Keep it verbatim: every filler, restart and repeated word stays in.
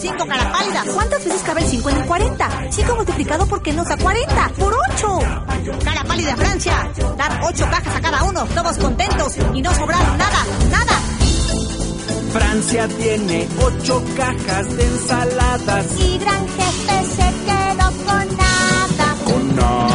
cinco cara pálida. ¿Cuántas veces cabe el cinco en el cuarenta? cinco multiplicado por qué nos da cuarenta. ¡Por ocho! Cara pálida Francia. Dar ocho cajas a cada uno, todos contentos y no sobrar nada, nada. Francia tiene ocho cajas de ensaladas. Y gran jefe se quedó con nada. Con nada.